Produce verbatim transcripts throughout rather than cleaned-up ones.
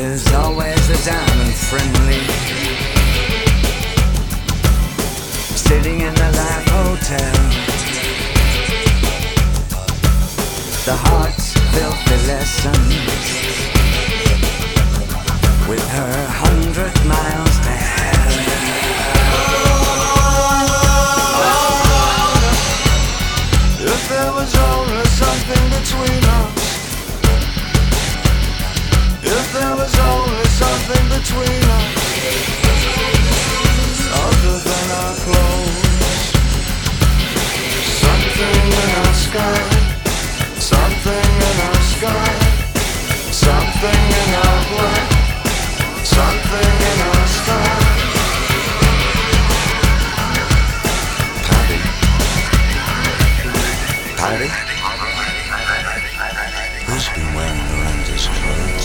There's always a diamond friendly sitting in the Life Hotel. The heart's filthy lessons with her hundred miles to hell. If there was only something between us, if there was only something between us, other than our clothes, something in our sky, something in our sky, something in our blood, something in our sky. Patty, Patty, who's been wearing Miranda's clothes?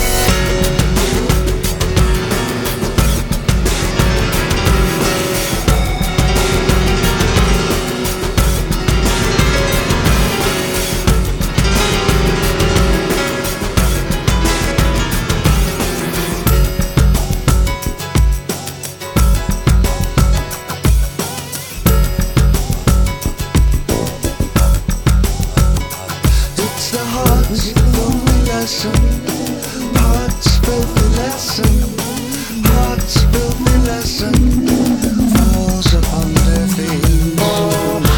Heart's filthy lesson, heart's filthy lesson falls upon deaf ears.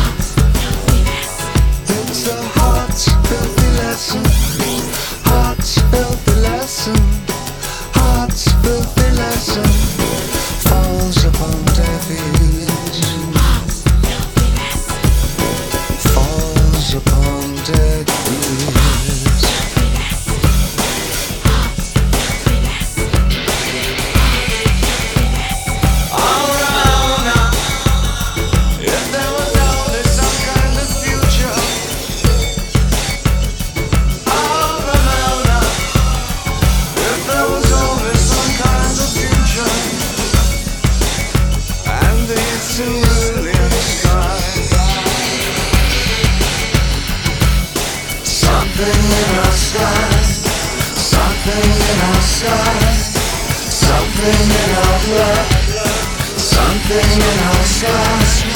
It's the heart's filthy lesson, heart's filthy lesson, heart's filthy lesson falls upon deaf ears. Falls upon deaf ears. Something in our sky, something in our sky, something in our blood, something in our sky.